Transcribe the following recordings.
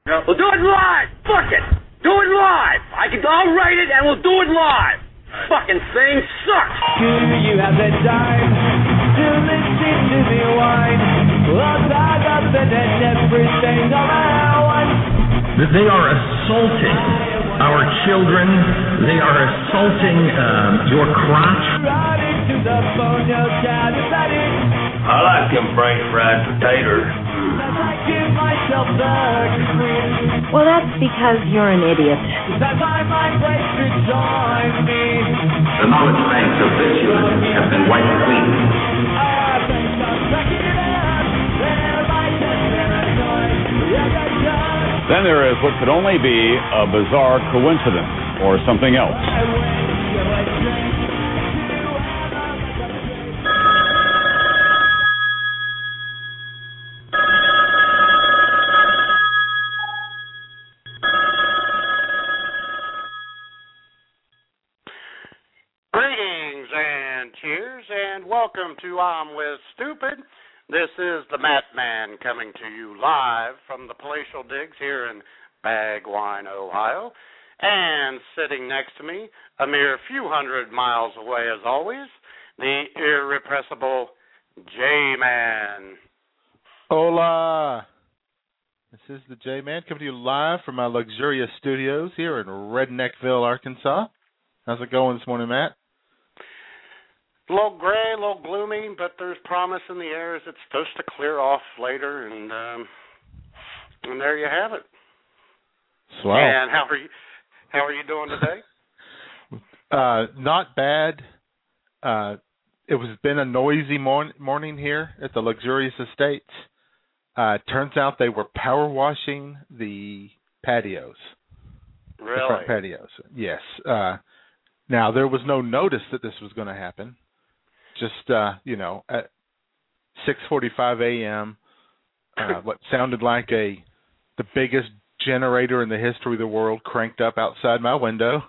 We'll do it live. Fuck it. Do it live. I'll write it and we'll do it live. Fucking thing sucks. Do you have the time to listen to me whine? I'll talk up and everything all I want. They are assaulting our children. They are assaulting your crotch. Right into the phone, you'll shout about it. I like them French fried potatoes. I give myself the cream. Well, that's because you're an idiot. That my mind breaks to join me. The knowledge banks of this unit have been wiped clean. I think I'm checking it out. There might have been a noise. Then there is what could only be a bizarre coincidence or something else. Greetings and cheers and welcome to I'm With Stupid. This is the Matt Man coming to you live from the Palatial Digs here in Bagwine, Ohio. And sitting next to me, a mere few hundred miles away as always, the irrepressible J-Man. Hola! This is the J-Man coming to you live from my luxurious studios here in Redneckville, Arkansas. How's it going this morning, Matt? A little gray, a little gloomy, but there's promise in the air as it's supposed to clear off later, and there you have it. Swell. And how are you doing today? Not bad. It was been a noisy morning here at the luxurious estates. Turns out they were power washing the patios. Really? The front patios. Yes. Now there was no notice that this was going to happen. Just at 6:45 a.m., what sounded like the biggest generator in the history of the world cranked up outside my window,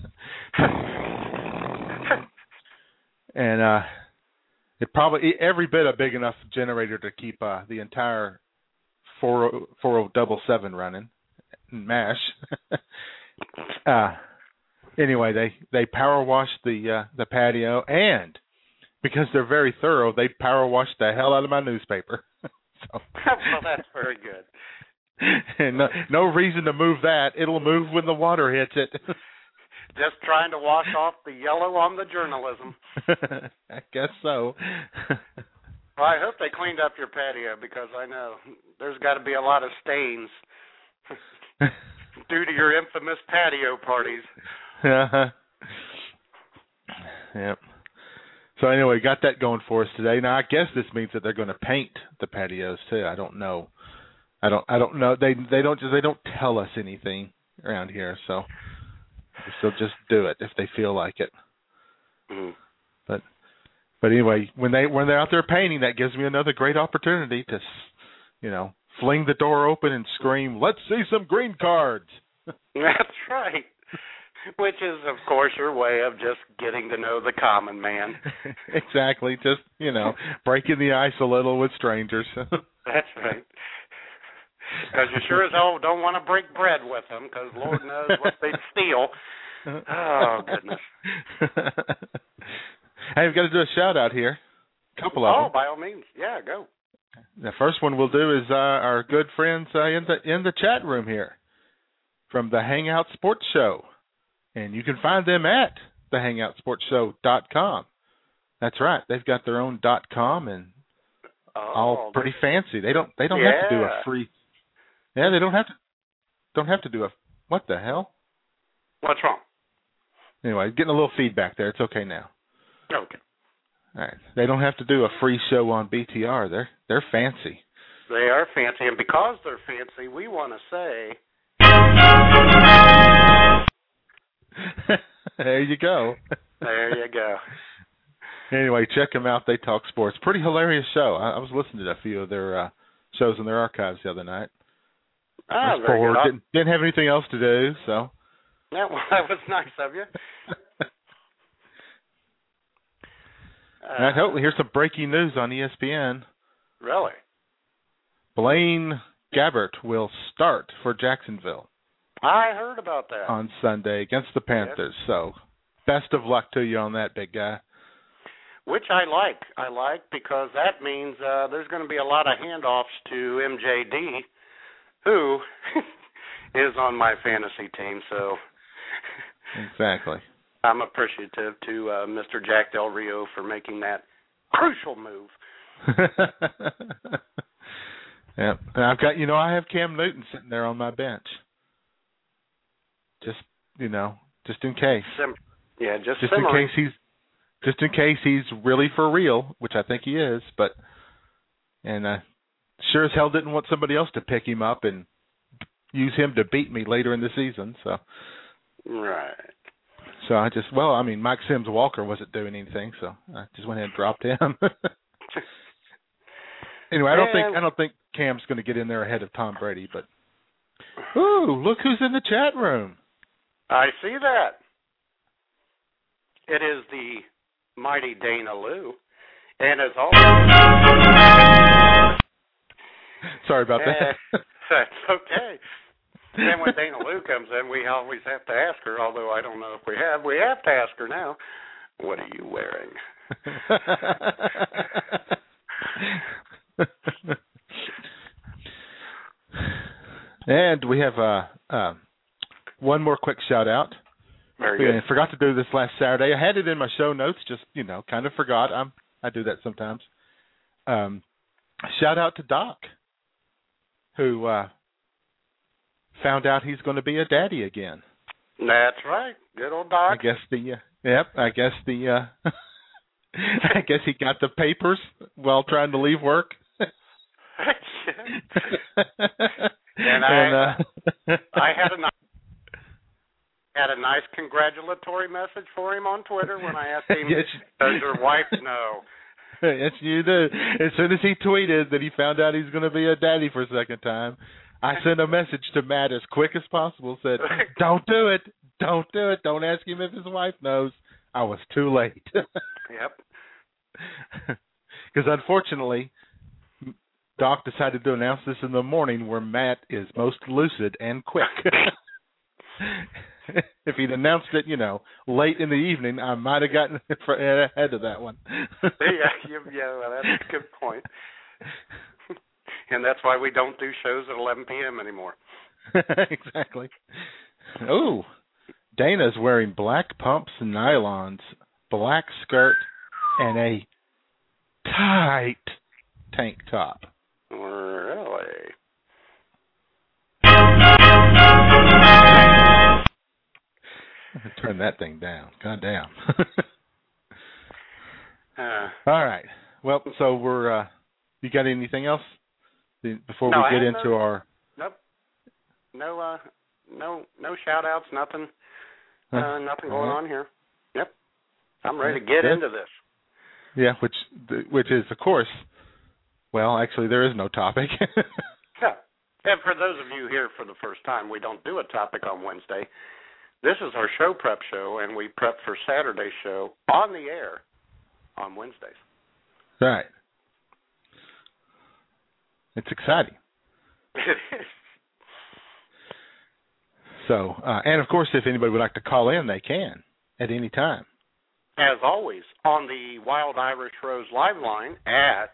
and it probably every bit a big enough generator to keep the entire 4077 running, MASH. Anyway, they power washed the patio, and because they're very thorough, they power washed the hell out of my newspaper. Well, that's very good. And no reason to move that. It'll move when the water hits it. Just trying to wash off the yellow on the journalism. I guess so. Well, I hope they cleaned up your patio because I know there's got to be a lot of stains due to your infamous patio parties. Yep. So anyway, got that going for us today. Now I guess this means that they're going to paint the patios too. I don't know. I don't know. They don't tell us anything around here, so they'll just do it if they feel like it. Mm. But anyway, when they're out there painting, that gives me another great opportunity to, fling the door open and scream, "Let's see some green cards." That's right. Which is, of course, your way of just getting to know the common man. Exactly. Just, breaking the ice a little with strangers. That's right. Because you sure as hell don't want to break bread with them, because Lord knows what they'd steal. Oh, goodness. Hey, we've got to do a shout-out here. A couple of them. Oh, by all means. Yeah, go. The first one we'll do is our good friends in the chat room here from the Hangout Sports Show. And you can find them at thehangoutsportshow.com. That's right. They've got their own .com and all pretty fancy. They don't have to do a free. Yeah, they don't have to do a. What the hell? What's wrong? Anyway, getting a little feedback there. It's okay now. Okay. All right. They don't have to do a free show on BTR. They're fancy. They are fancy, and because they're fancy, we want to say. There you go. There you go. Anyway, check them out. They talk sports. Pretty hilarious show. I was listening to a few of their shows in their archives the other night. Very good. Didn't have anything else to do, so. Yeah, well, that was nice of you. Here's some breaking news on ESPN. Really? Blaine Gabbert will start for Jacksonville I heard about that. on Sunday against the Panthers. Yes. So best of luck to you on that, big guy. Which I like. I like because that means there's going to be a lot of handoffs to MJD, who is on my fantasy team. So exactly. I'm appreciative to Mr. Jack Del Rio for making that crucial move. Yeah, and I've got, I have Cam Newton sitting there on my bench. Just in case. Just in case he's really for real, which I think he is, and sure as hell didn't want somebody else to pick him up and use him to beat me later in the season. So right. So Mike Sims Walker wasn't doing anything, so I just went ahead and dropped him. Anyway, I don't think Cam's going to get in there ahead of Tom Brady, but ooh, look who's in the chat room. I see that. It is the mighty Dana Lou, and as always, sorry about that. That's okay. Then when Dana Lou comes in, we always have to ask her, although I don't know if we have to ask her now, what are you wearing? And we have one more quick shout out. Very good. I forgot to do this last Saturday. I had it in my show notes, just kind of forgot. I do that sometimes. Shout out to Doc, who found out he's going to be a daddy again. That's right. Good old Doc. I guess he got the papers while trying to leave work. And I had a nice congratulatory message for him on Twitter when I asked him, does your wife know? Yes, you do. As soon as he tweeted that he found out he's going to be a daddy for a second time, I sent a message to Matt as quick as possible, said, don't do it. Don't do it. Don't ask him if his wife knows. I was too late. Yep. Because unfortunately, Doc decided to announce this in the morning where Matt is most lucid and quick. If he'd announced it, late in the evening, I might have gotten ahead of that one. Yeah, well, that's a good point. And that's why we don't do shows at 11 p.m. anymore. Exactly. Oh, Dana's wearing black pumps and nylons, black skirt, and a tight tank top. Really? Turn that thing down. God damn. All right. Well, so we're. You got anything else before we get into our? Nope. No shout outs. Nothing. Nothing going on here. Yep. I'm ready to get into this. Yeah, which is of course. Well, actually, there is no topic. Yeah. And for those of you here for the first time, we don't do a topic on Wednesday. This is our show prep show, and we prep for Saturday's show on the air on Wednesdays. Right. It's exciting. It is. So, and of course, if anybody would like to call in, they can at any time. As always, on the Wild Irish Rose live line at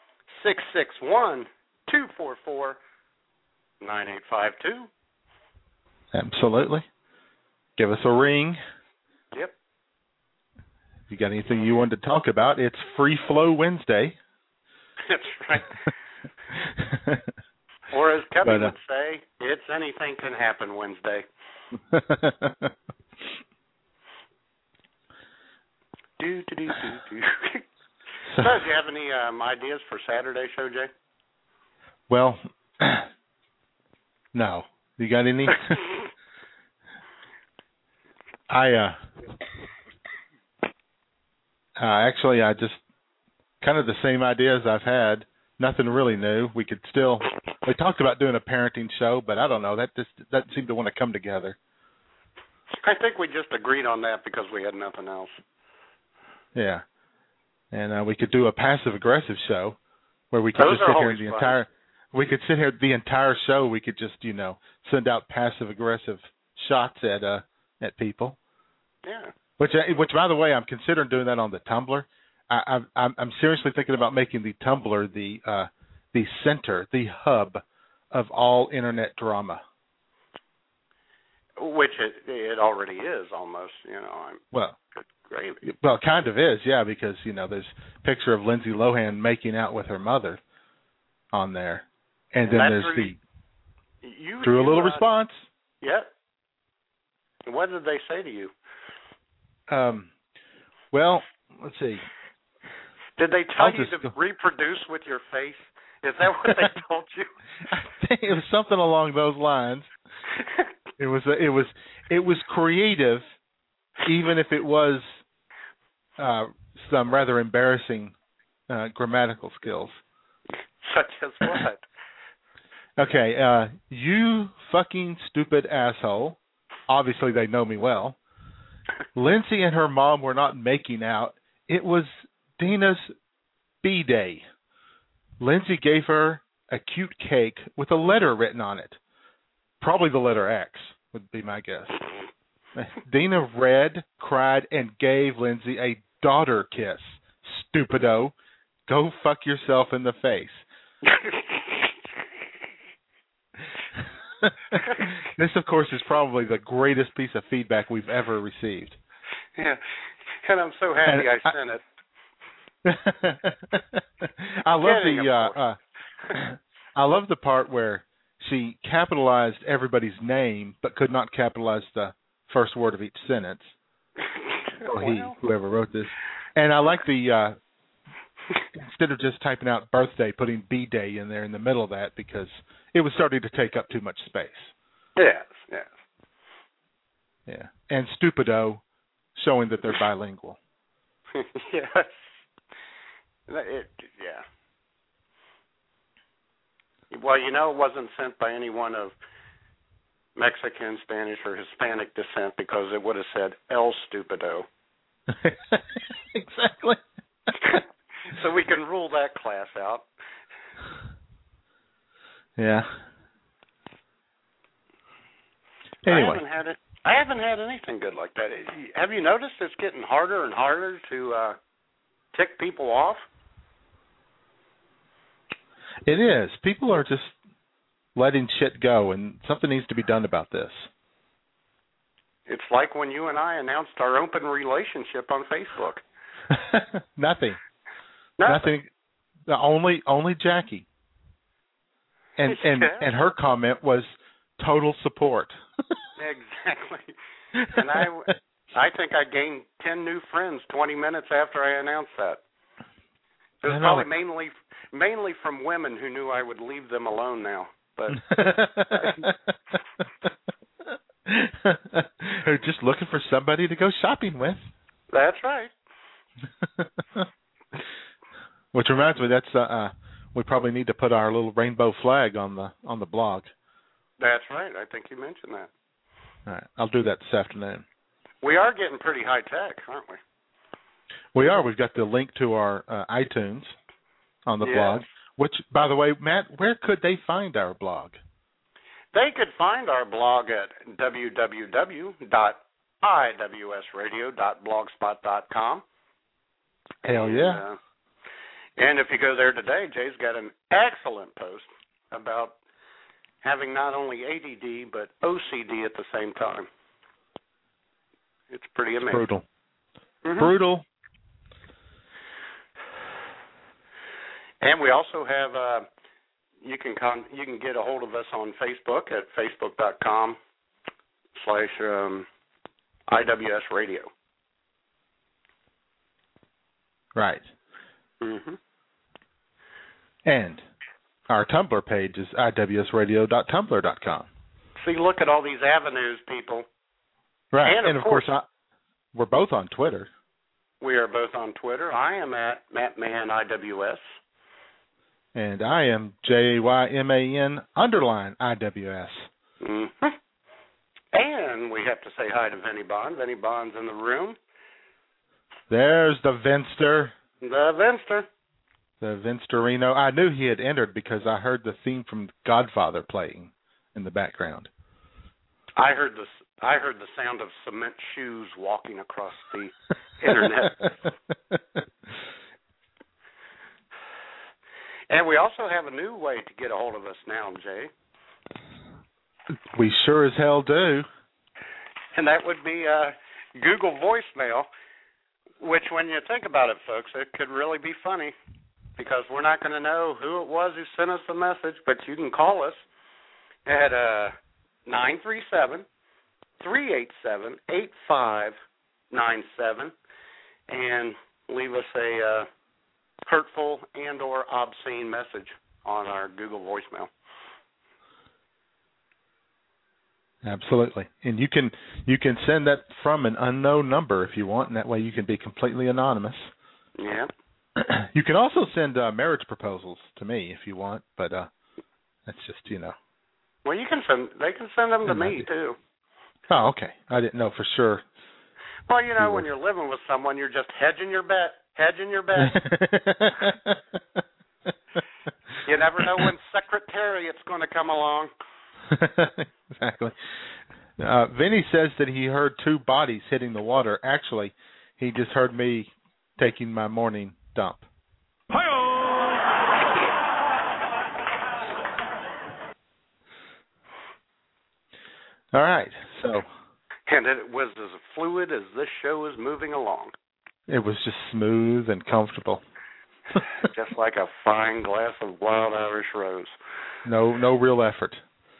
661-244-9852. Absolutely. Give us a ring. Yep. If you got anything you wanted to talk about, it's Free Flow Wednesday. That's right. Or as Kevin would say, it's anything can happen Wednesday. Do. So, do you have any ideas for Saturday's show, Jay? Well, no. You got any? Actually, I just kind of the same ideas I've had. Nothing really new. We talked about doing a parenting show, but I don't know. That just doesn't seem to want to come together. I think we just agreed on that because we had nothing else. Yeah. And we could do a passive-aggressive show where we could just sit here We could sit here the entire show. We could just, send out passive-aggressive shots at people. Yeah. Which, by the way, I'm considering doing that on the Tumblr. I'm seriously thinking about making the Tumblr the center, the hub of all internet drama. Which it already is almost, Well, good gravy. Well, it kind of is, yeah, because, there's a picture of Lindsay Lohan making out with her mother on there. And then there's drew a little response. Yep. What did they say to you? Well, let's see. Did they tell you to reproduce with your face? Is that what they told you? I think it was something along those lines. It was creative, even if it was some rather embarrassing grammatical skills. Such as what? Okay, you fucking stupid asshole. Obviously, they know me well. Lindsay and her mom were not making out. It was Dina's B-Day. Lindsay gave her a cute cake with a letter written on it. Probably the letter X would be my guess. Dina read, cried, and gave Lindsay a daughter kiss. Stupido. Go fuck yourself in the face. This, of course, is probably the greatest piece of feedback we've ever received. Yeah, and I'm so happy I sent it. I love the part where she capitalized everybody's name, but could not capitalize the first word of each sentence. Or whoever wrote this. And I like the instead of just typing out birthday, putting B-Day in there in the middle of that, because it was starting to take up too much space. Yes. Yeah. And stupido, showing that they're bilingual. Yes. Well, it wasn't sent by anyone of Mexican, Spanish, or Hispanic descent, because it would have said El Stupido. Exactly. So we can rule that class out. Yeah. Anyway. I haven't had anything good like that. Have you noticed it's getting harder and harder to tick people off? It is. People are just letting shit go, and something needs to be done about this. It's like when you and I announced our open relationship on Facebook. Nothing. Only Jackie. And her comment was total support. Exactly. And I think I gained 10 new friends 20 minutes after I announced that. It was probably mainly from women who knew I would leave them alone now. But they're just looking for somebody to go shopping with. That's right. Which reminds me, that's we probably need to put our little rainbow flag on the blog. That's right. I think you mentioned that. All right, I'll do that this afternoon. We are getting pretty high tech, aren't we? We are. We've got the link to our iTunes on the blog. Which, by the way, Matt, where could they find our blog? They could find our blog at www.iwsradio.blogspot.com. Hell yeah. And if you go there today, Jay's got an excellent post about having not only ADD but OCD at the same time. It's pretty amazing. It's brutal. Mm-hmm. Brutal. And we also have you can get a hold of us on Facebook at facebook.com/IWS Radio. Right. Mm-hmm. And our Tumblr page is iwsradio.tumblr.com. See, look at all these avenues, people. Right. And of course we're both on Twitter. We are both on Twitter. I am at MattManIWS. And I am JayMan_IWS. Mm-hmm. And we have to say hi to Vinny Bond. Vinny Bond's in the room. There's the Venster. The Venster. The Vince Dorino. I knew he had entered because I heard the theme from Godfather playing in the background. I heard the sound of cement shoes walking across the internet. And we also have a new way to get a hold of us now, Jay. We sure as hell do. And that would be Google voicemail, which when you think about it, folks, it could really be funny because we're not going to know who it was who sent us the message, but you can call us at 937-387-8597 and leave us a hurtful and or obscene message on our Google voicemail. Absolutely. And you can send that from an unknown number if you want, and that way you can be completely anonymous. Yeah. You can also send marriage proposals to me if you want, but that's just, Well, they can send them to me too. Oh, okay. I didn't know for sure. Well, when you're living with someone, you're just hedging your bet. You never know when Secretariat's going to come along. Exactly. Vinny says that he heard two bodies hitting the water. Actually, he just heard me taking my morning dump. All right. So. And it was as fluid as this show is moving along. It was just smooth and comfortable. Just like a fine glass of wild Irish rose. No real effort.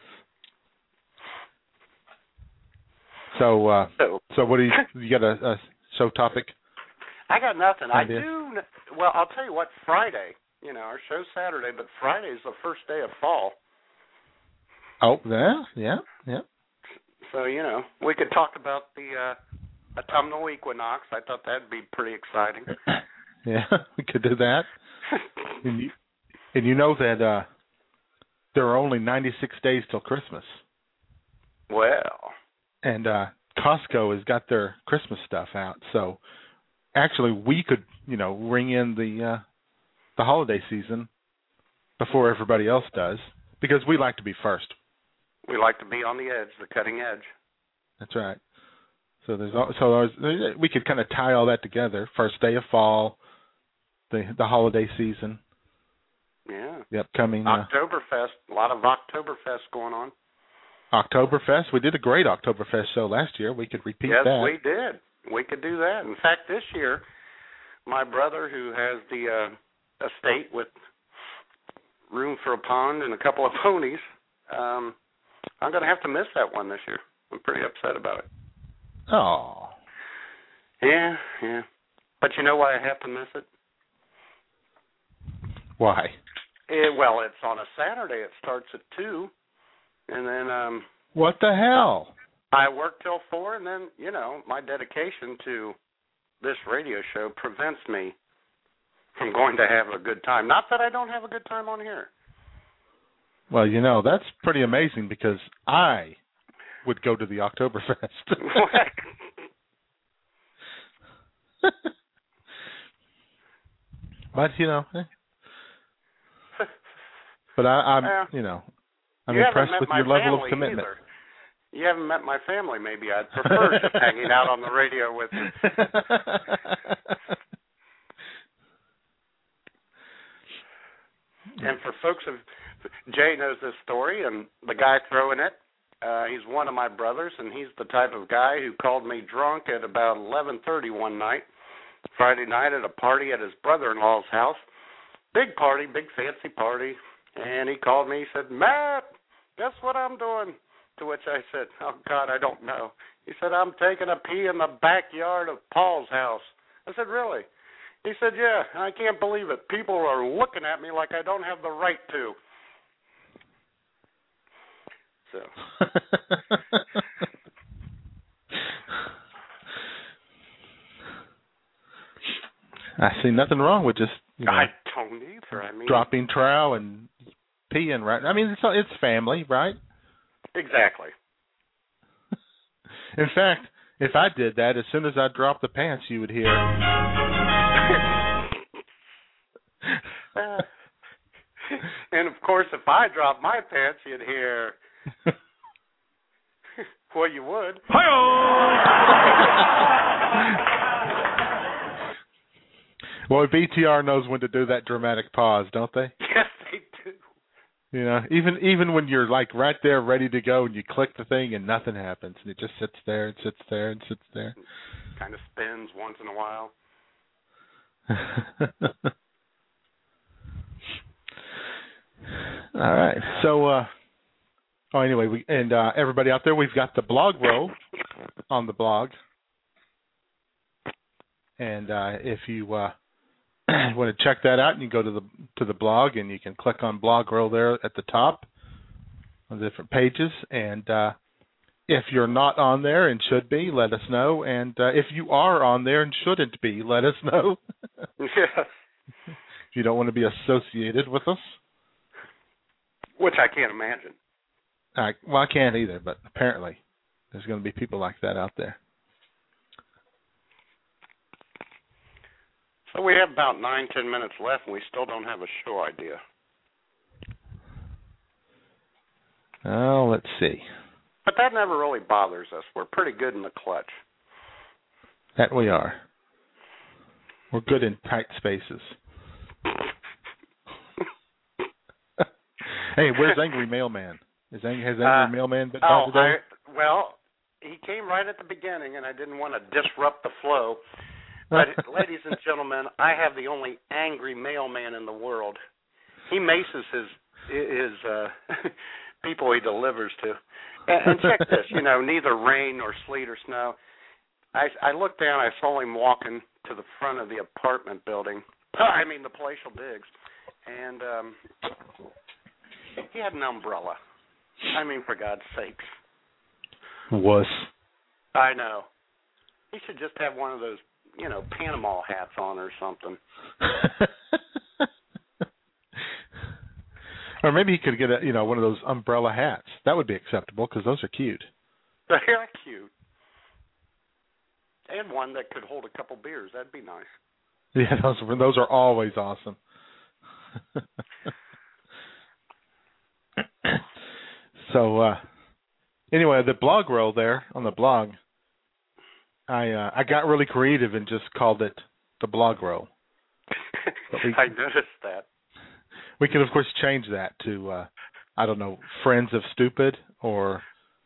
So what do you got a show topic? I got nothing. Idea? Well, I'll tell you what, Friday, our show's Saturday, but Friday's the first day of fall. Oh, yeah. So, we could talk about the autumnal equinox. I thought that'd be pretty exciting. Yeah, we could do that. and you know that there are only 96 days till Christmas. Well. And Costco has got their Christmas stuff out. So actually we could, ring in the holiday season before everybody else does because we like to be first. We like to be on the edge, the cutting edge. That's right. So we could kind of tie all that together. First day of fall, the holiday season. Yeah. The upcoming Oktoberfest. A lot of Oktoberfest going on. Oktoberfest. We did a great Oktoberfest show last year. We could repeat that. Yes, we did. We could do that. In fact, this year, my brother, who has the estate with room for a pond and a couple of ponies, I'm going to have to miss that one this year. I'm pretty upset about it. Oh. Yeah. But you know why I have to miss it? Why? Well, it's on a Saturday. It starts at 2. And then... what the hell? I work till 4, and then, my dedication to this radio show prevents me from going to have a good time. Not that I don't have a good time on here. Well, that's pretty amazing because I would go to the Oktoberfest. But, But I'm impressed with your level of commitment. Either. You haven't met my family, maybe. I'd prefer just hanging out on the radio with you. And for folks Jay knows this story, and the guy throwing it, he's one of my brothers, and he's the type of guy who called me drunk at about 11:30 one night, Friday night at a party at his brother-in-law's house. Big party, big fancy party. And he called me, he said, "Matt, guess what I'm doing?" To which I said, "Oh, God, I don't know." He said, "I'm taking a pee in the backyard of Paul's house." I said, "Really?" He said, "Yeah, I can't believe it. People are looking at me like I don't have the right to." So. I see nothing wrong with just I don't either. I mean, dropping trowel and peeing, right? I mean, it's family, right? Exactly. In fact, if I did that, as soon as I dropped the pants, you would hear. And, of course, if I dropped my pants, you'd hear, well, you would. Well, BTR knows when to do that dramatic pause, don't they? Yes, they do. You know, even when you're like right there ready to go and you click the thing and nothing happens and it just sits there and sits there and sits there. Kind of spins once in a while. All right. So, anyway, everybody out there, we've got the blog row on the blog. And if you want to check that out, you can go to the blog and you can click on blog row there at the top on the different pages. And if you're not on there and should be, let us know. And if you are on there and shouldn't be, let us know. Yes. If you don't want to be associated with us. Which I can't imagine. Well, I can't either, but apparently there's going to be people like that out there. So we have about 9-10 minutes left, and we still don't have a show idea. Oh, let's see. But that never really bothers us. We're pretty good in the clutch. That we are. We're good in tight spaces. Hey, where's Angry Mailman? Has Angry Mailman been by today? Well, he came right at the beginning, and I didn't want to disrupt the flow. But, ladies and gentlemen, I have the only angry mailman in the world. He maces his people he delivers to. And check this, neither rain nor sleet or snow. I looked down, I saw him walking to the front of the apartment building. The palatial digs. And he had an umbrella. For God's sakes. Wuss. I know. He should just have one of those, Panama hats on or something. Or maybe he could get one of those umbrella hats. That would be acceptable because those are cute. They're cute. And one that could hold a couple beers. That'd be nice. Yeah, those are always awesome. So, anyway, the blog row there on the blog, I got really creative and just called it the blog row. I noticed that. We can, of course, change that to, Friends of Stupid or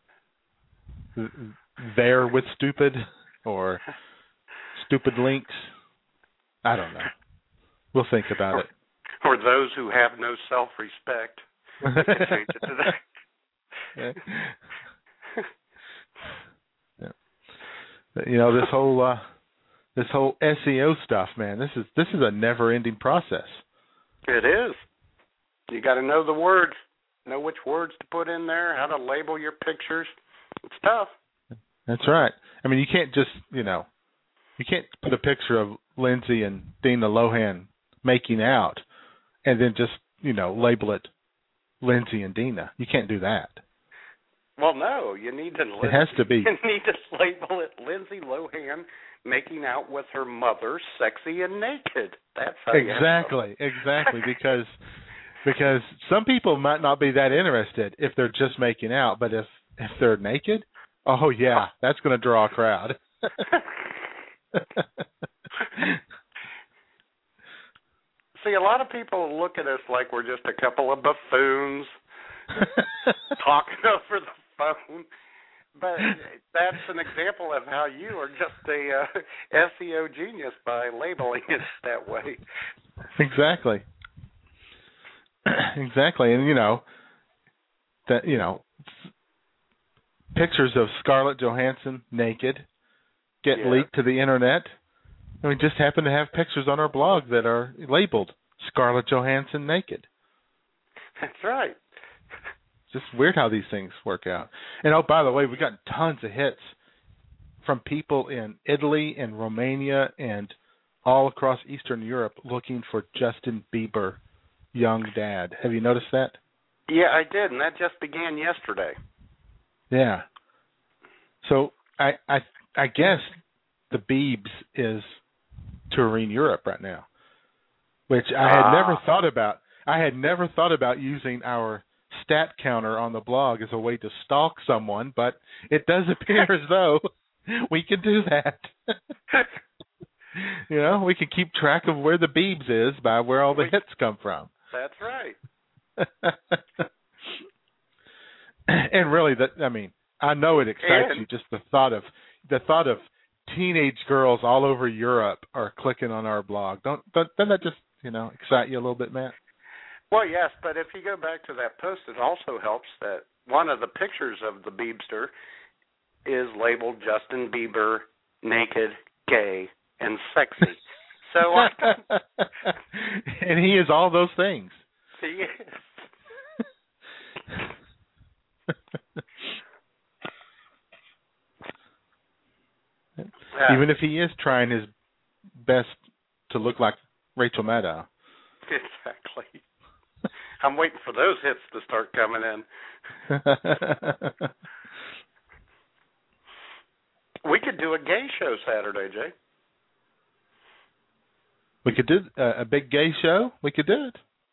There with Stupid or Stupid Links. I don't know. We'll think about it. Or those who have no self-respect. We can change it to that. Yeah. Yeah. This whole SEO stuff, man. This is a never-ending process. It is. You got to know the words, know which words to put in there, how to label your pictures. It's tough. That's right. You can't just, you can't put a picture of Lindsay and Dina Lohan making out and then just, label it Lindsay and Dina. You can't do that. Well, no, you need to. It has to be. You need to label it Lindsay Lohan making out with her mother, sexy and naked. That's how. Exactly, because some people might not be that interested if they're just making out, but if they're naked, oh yeah, that's going to draw a crowd. See, a lot of people look at us like we're just a couple of buffoons talking over the phone, but that's an example of how you are just a SEO genius by labeling it that way. Exactly. Exactly, and pictures of Scarlett Johansson naked get leaked to the internet, and we just happen to have pictures on our blog that are labeled Scarlett Johansson naked. That's right. It's just weird how these things work out. And by the way, we got tons of hits from people in Italy and Romania and all across Eastern Europe looking for Justin Bieber, young dad. Have you noticed that? Yeah, I did, and that just began yesterday. Yeah. So I guess the Biebs is touring Europe right now, which I had never thought about. I had never thought about using our stat counter on the blog as a way to stalk someone, but it does appear as though we can do that. You know, we can keep track of where the Beebs is by where all the hits come from. That's right. And really, I know it excites you, just the thought of teenage girls all over Europe are clicking on our blog. Doesn't that just, excite you a little bit, Matt? Well, yes, but if you go back to that post, it also helps that one of the pictures of the Beebster is labeled Justin Bieber, naked, gay, and sexy. So, and he is all those things. He is. Even if he is trying his best to look like Rachel Maddow. Exactly. I'm waiting for those hits to start coming in. We could do a gay show Saturday, Jay. We could do a big gay show. We could do it.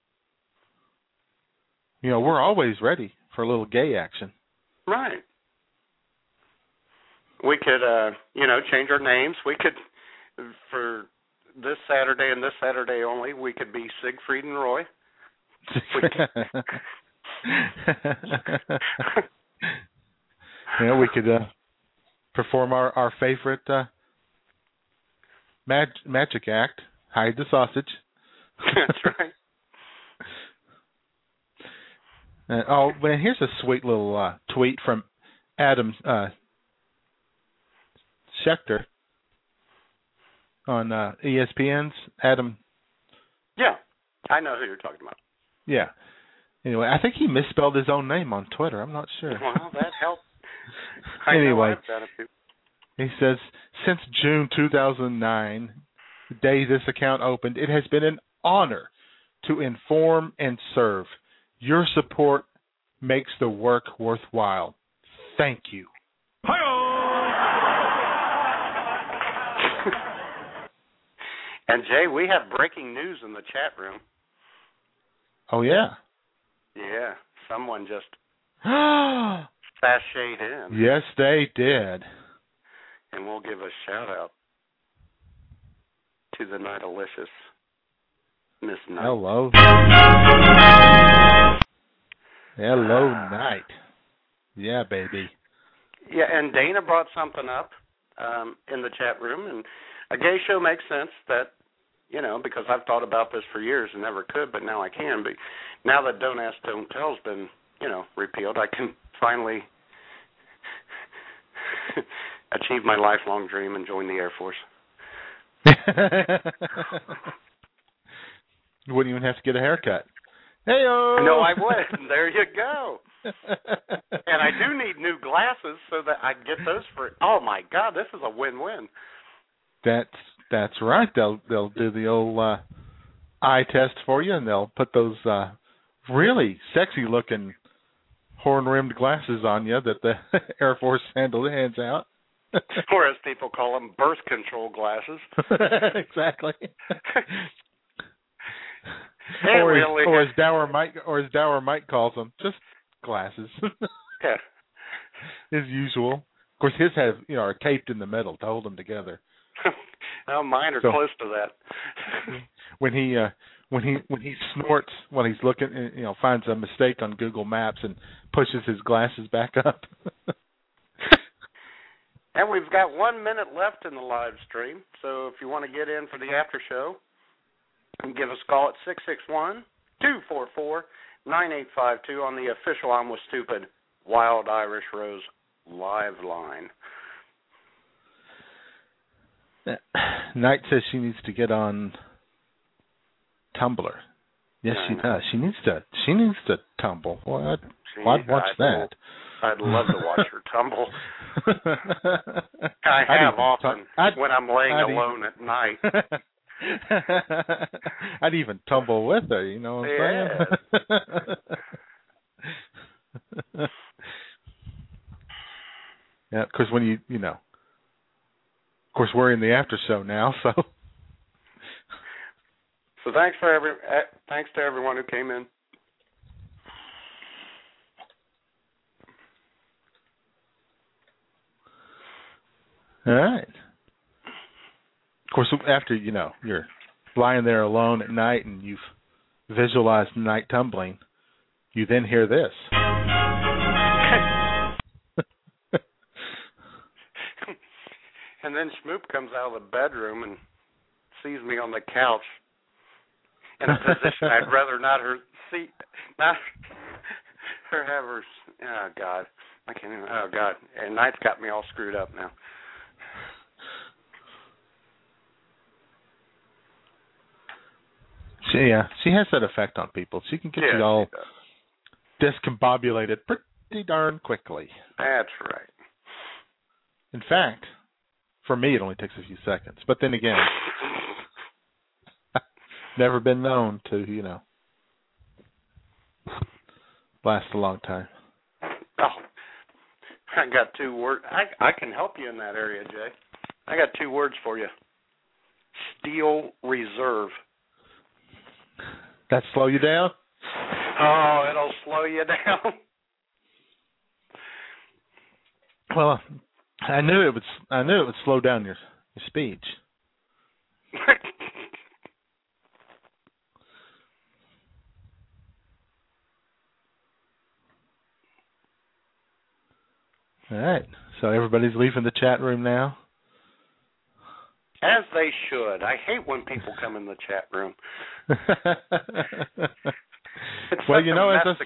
We're always ready for a little gay action. Right. We could, change our names. We could, for this Saturday and this Saturday only, we could be Siegfried and Roy. We could perform our favorite magic act, hide the sausage. That's right. Man, here's a sweet little tweet from Adam Schechter on ESPN's Adam. Yeah, I know who you're talking about. Yeah. Anyway, I think he misspelled his own name on Twitter. I'm not sure. Well, that helped. Anyway, he says, since June 2009, the day this account opened, it has been an honor to inform and serve. Your support makes the work worthwhile. Thank you. And, Jay, we have breaking news in the chat room. Oh, yeah? Yeah. Someone just sashayed in. Yes, they did. And we'll give a shout-out to the Nightalicious Miss Night. Hello. Hello, Night. Yeah, baby. Yeah, and Dana brought something up in the chat room, and a gay show makes sense that, because I've thought about this for years and never could, but now I can. But now that Don't Ask, Don't Tell's been, repealed, I can finally achieve my lifelong dream and join the Air Force. You wouldn't even have to get a haircut. Hey-o! No, I wouldn't. There you go. And I do need new glasses so that I get those for. Oh my God, this is a win-win. That's right. They'll do the old eye test for you, and they'll put those really sexy-looking horn-rimmed glasses on you that the Air Force hands out. Or as people call them, birth control glasses. Exactly. Or as Dower Mike calls them, just glasses. Yeah. As usual. Of course, his are taped in the middle to hold them together. Oh, mine are close to that. When he snorts while he's looking, finds a mistake on Google Maps and pushes his glasses back up. And we've got 1 minute left in the live stream, so if you want to get in for the after show, give us a call at 661-244-9852 on the official I'm With Stupid Wild Irish Rose live line. Knight says she needs to get on Tumblr. Yes, she does. She needs to tumble. Well, I'd watch that. I'd love to watch her tumble. I have often when I'm laying alone at night. I'd even tumble with her, you know what I'm saying? Yeah, because when of course we're in the after show now, so. So thanks to everyone who came in. All right. Of course, after, you're lying there alone at night and you've visualized night tumbling, you then hear this. And then Schmoop comes out of the bedroom and sees me on the couch in a position I'd rather not have her. Oh God, I can't even. Oh God, and night's got me all screwed up now. She has that effect on people. She can get you all discombobulated pretty darn quickly. That's right. In fact, for me, it only takes a few seconds. But then again, never been known to, last a long time. Oh, I got 2 words. I can help you in that area, Jay. I got 2 words for you. Steel reserve. That slow you down? Oh, it'll slow you down. Well, I knew it would slow down your speech. All right. So everybody's leaving the chat room now. As they should. I hate when people come in the chat room. Well, as I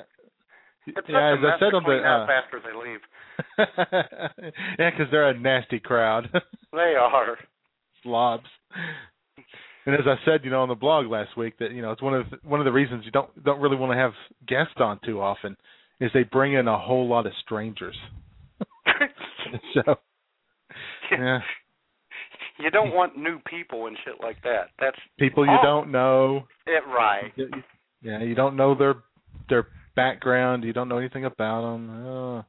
said on the after they leave. Yeah, because they're a nasty crowd. They are slobs. And as I said, on the blog last week, that it's one of the reasons you don't really want to have guests on too often is they bring in a whole lot of strangers. So, yeah. You don't want new people and shit like that. That's people you don't know. Right. Yeah, you don't know their background. You don't know anything about them. Oh.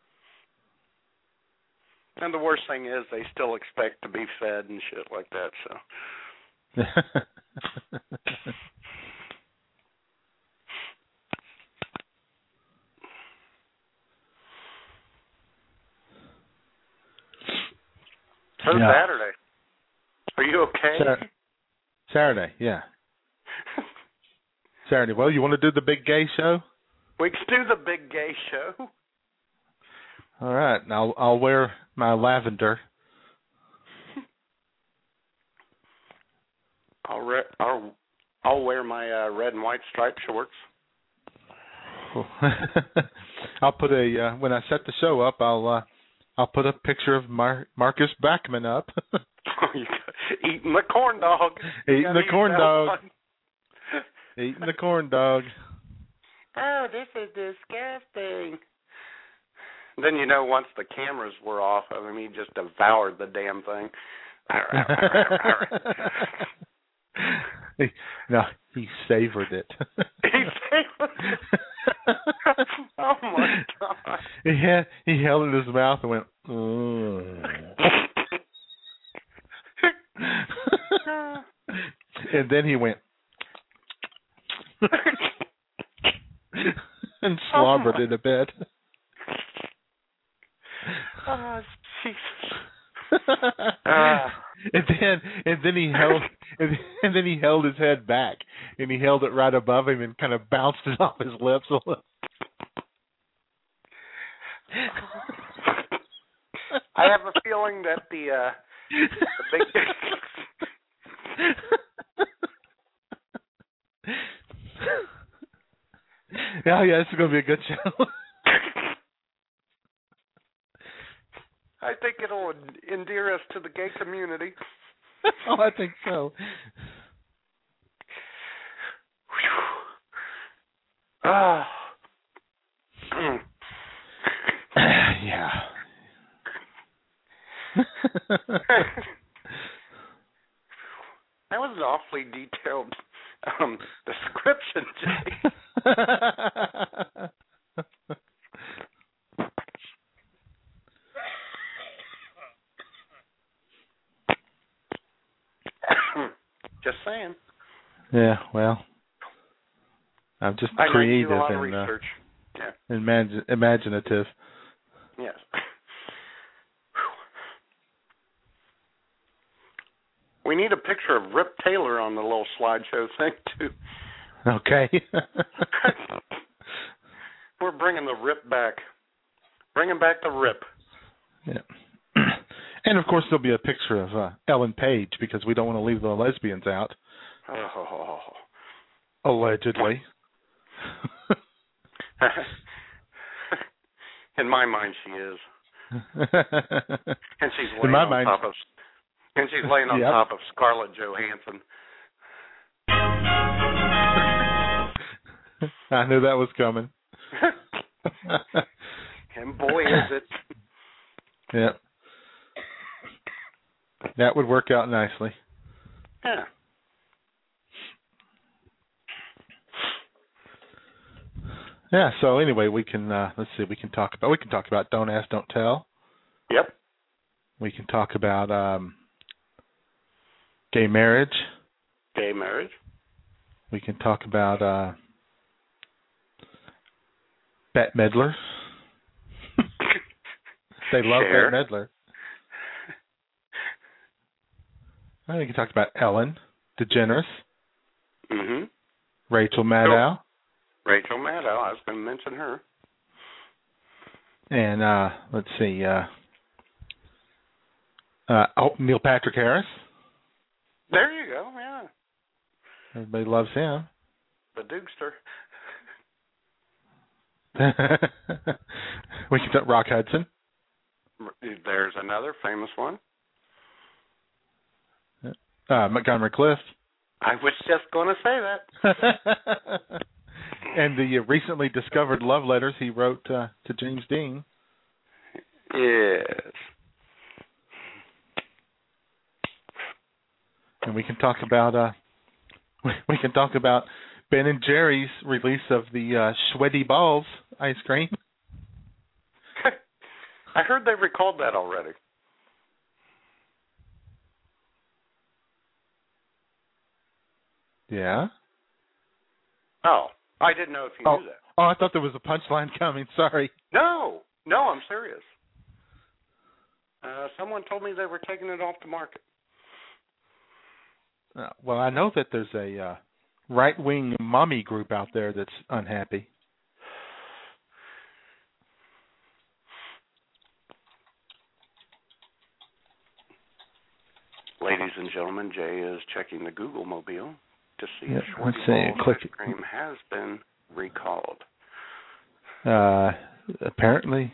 And the worst thing is they still expect to be fed and shit like that. So. So Saturday. Are you okay? Saturday, yeah. Saturday. Well, you want to do the big gay show? We can do the big gay show. All right. Now I'll wear my lavender. I'll wear my red and white striped shorts. I'll put when I set the show up, I'll put a picture of Marcus Backman up. Eating the corn dog. Eating the corn dog. Eating the corn dog. Oh, this is disgusting. Then once the cameras were off, he just devoured the damn thing. No, he savored it. He savored it. Oh my God. He held it in his mouth and went, and then he went and slobbered in a bed. Oh, Jesus. And then he held his head back, and he held it right above him and kind of bounced it off his lips a little. I have a feeling that the big. Yeah, this is going to be a good show. I think it'll endear us to the gay community. Oh, I think so. Ah. Yeah. That was an awfully detailed description, Jay. Just saying. Yeah, well, I'm just I know you creative do a lot of and research. imaginative. Yes. We need a picture of Rip Taylor on the little slideshow thing, too. Okay. We're bringing the Rip back. Bringing back the Rip. Yeah. And, of course, there'll be a picture of Ellen Page because we don't want to leave the lesbians out. Oh. Allegedly. In my mind, she is. And she's laying she's laying on top of Scarlett Johansson. I knew that was coming. And boy, is it. Yeah. That would work out nicely. Yeah. Yeah, so anyway, we can we can talk about Don't Ask, Don't Tell. Yep. We can talk about gay marriage. Gay marriage. We can talk about Bette Midler. They love Bette Midler. We can talk about Ellen DeGeneres. Mm-hmm. Rachel Maddow. Rachel Maddow, I was going to mention her. And let's see, Neil Patrick Harris. There you go, yeah. Everybody loves him. The Dukester. We can talk Rock Hudson. There's another famous one. Montgomery Clift. I was just going to say that. And the recently discovered love letters he wrote to James Dean. Yes. And we can talk about Ben and Jerry's release of the Sweaty Balls ice cream. I heard they recalled that already. Yeah. Oh, I didn't know if you knew that. Oh, I thought there was a punchline coming. Sorry. No, I'm serious. Someone told me they were taking it off the market. Well, I know that there's a right-wing mommy group out there that's unhappy. Ladies and gentlemen, Jay is checking the Google mobile to see if let's see. ice cream has been recalled. Apparently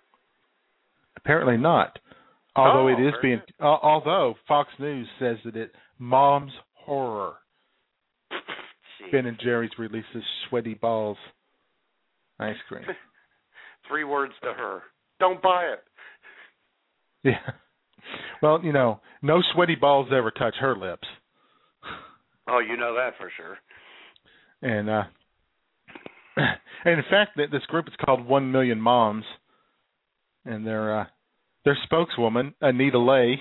not. Although it is being, although Fox News says that it mom's horror. Jeez. Ben and Jerry's releases Sweaty Balls ice cream. 3 words to her: don't buy it. Yeah. Well, no sweaty balls ever touch her lips. Oh, you know that for sure. And in fact, this group is called 1 Million Moms, and their spokeswoman, Anita Lay.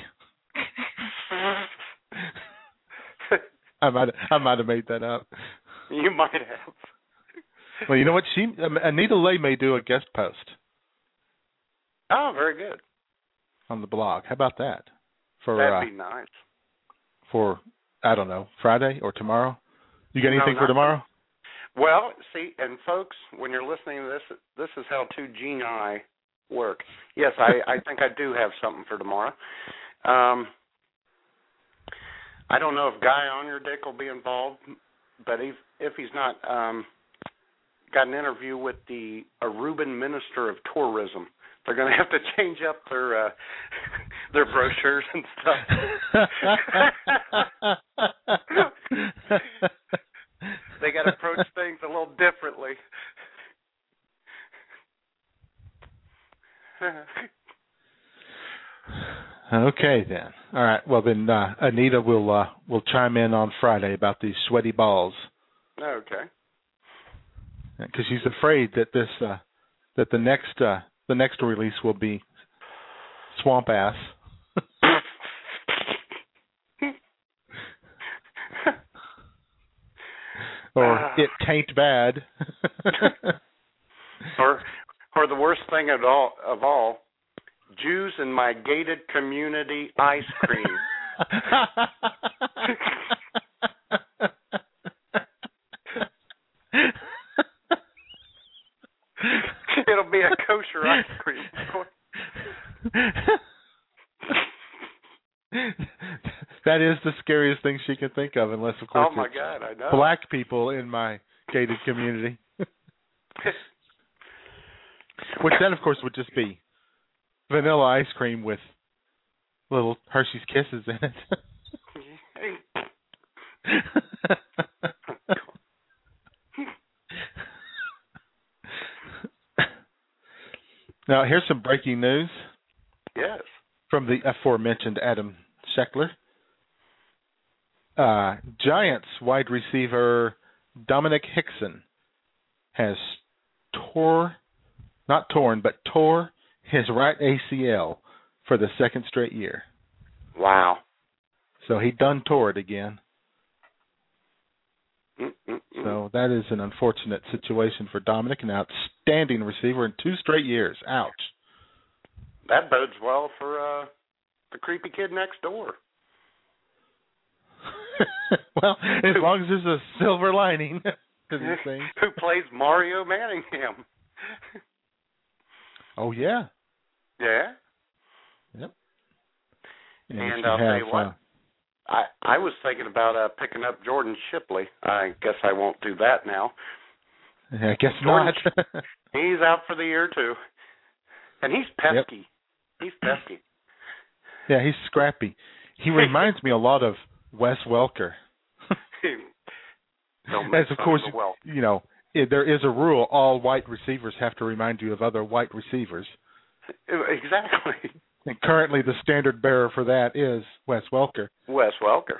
I might have made that up. You might have. Well, you know what? Anita Lay may do a guest post. Oh, very good. On the blog. How about that? That'd be nice. For, I don't know, Friday or tomorrow? You got anything for tomorrow? Well, see, and folks, when you're listening to this is how 2 genii work. Yes, I think I do have something for tomorrow. I don't know if Guy on your dick will be involved, but if he's not, got an interview with the Aruban Minister of Tourism. They're going to have to change up their brochures and stuff. They got to approach things a little differently. Okay, then. All right. Well, then Anita will chime in on Friday about these sweaty balls. Okay. Because she's afraid that that the next release will be Swamp Ass. Or it tain't bad. or the worst thing of all, Jews in my gated community ice cream. It'll be a kosher ice cream. That is the scariest thing she can think of, unless, of course, oh my God, I know. black people in my gated community. Which then, of course, would just be vanilla ice cream with little Hershey's Kisses in it. Now, here's some breaking news. Yes. From the aforementioned Adam Scheffler. Giants wide receiver Dominic Hickson has tore his right ACL for the second straight year. Wow. So he done tore it again. So that is an unfortunate situation for Dominic, an outstanding receiver in 2 straight years. Ouch. That bodes well for the creepy kid next door. Well, as long as there's a silver lining to these things. Who plays Mario Manningham. Oh, yeah. Yeah? Yep. And I'll tell you what, I was thinking about picking up Jordan Shipley. I guess I won't do that now. I guess not. He's out for the year, too. And he's pesky. Yep. He's pesky. Yeah, he's scrappy. He reminds me a lot of Wes Welker. As, of course, you know, there is a rule. All white receivers have to remind you of other white receivers. Exactly. And currently the standard bearer for that is Wes Welker. Wes Welker.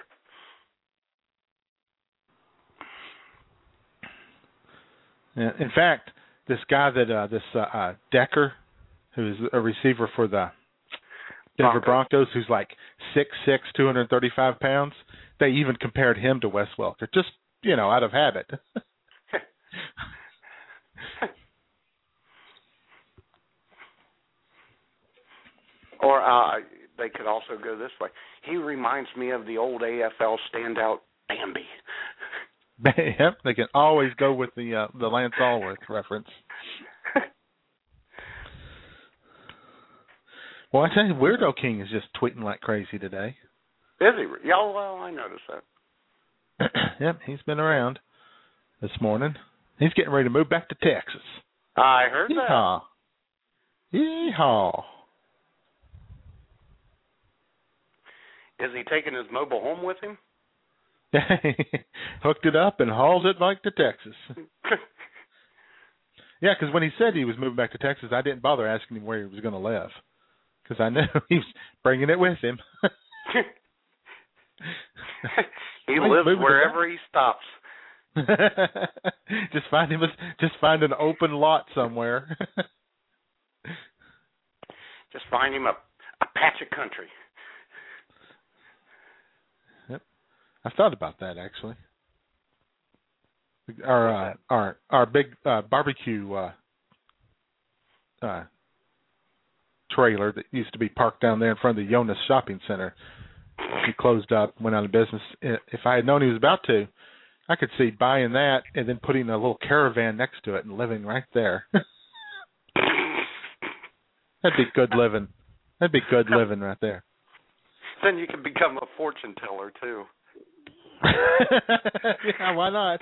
In fact, this guy that Decker, who's a receiver for the Denver Broncos, who's like 6'6", 235 pounds, they even compared him to Wes Welker, just, you know, out of habit. Or they could also go this way. He reminds me of the old AFL standout Bambi. Yep, they can always go with the Lance Allworth reference. Well, I tell you, Weirdo King is just tweeting like crazy today. Is he? Yeah, well, I noticed that. Yep, he's been around this morning. He's getting ready to move back to Texas. I heard that. Yeehaw. Is he taking his mobile home with him? Hooked it up and hauled it back to Texas. Yeah, because when he said he was moving back to Texas, I didn't bother asking him where he was going to live, because I knew he was bringing it with him. He lives wherever he stops. Just find an open lot somewhere. Just find him a patch of country. Yep, I thought about that actually. Our big barbecue trailer that used to be parked down there in front of the Jonas Shopping Center. He closed up, went out of business. If I had known he was about to, I could see buying that and then putting a little caravan next to it and living right there. That'd be good living. That'd be good living right there. Then you can become a fortune teller, too. Yeah, why not?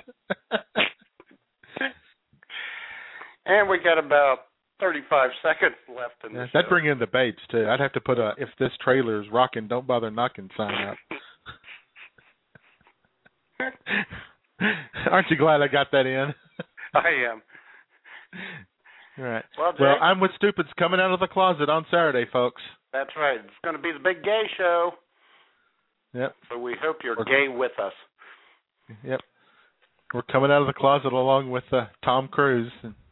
And we got about 35 seconds left in the show. That'd bring in the babes, too. I'd have to put if this trailer is rocking, don't bother knocking sign up. Aren't you glad I got that in? I am. All right. Well, I'm with Stupids coming out of the closet on Saturday, folks. That's right. It's going to be the big gay show. Yep. So we hope you're gay with us. Yep. We're coming out of the closet along with Tom Cruise.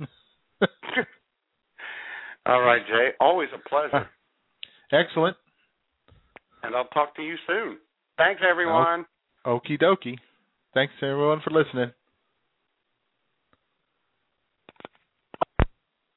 All right, Jay. Always a pleasure. Excellent. And I'll talk to you soon. Thanks, everyone. Okie dokie. Thanks, everyone, for listening.